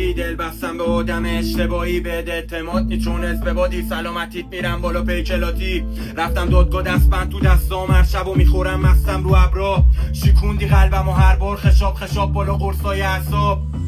اشتباهی دل بستم به آدم اشتباهی، به اعتماد نی چون از به بادی سلامتیت میرم بالا پیکلاتی. رفتم دادگاه دستبند تو دستام، هر شب و میخورم مستم رو ابرا. شیکوندی قلبم و هر بار خشاب خشاب بالا قرصای اعصاب.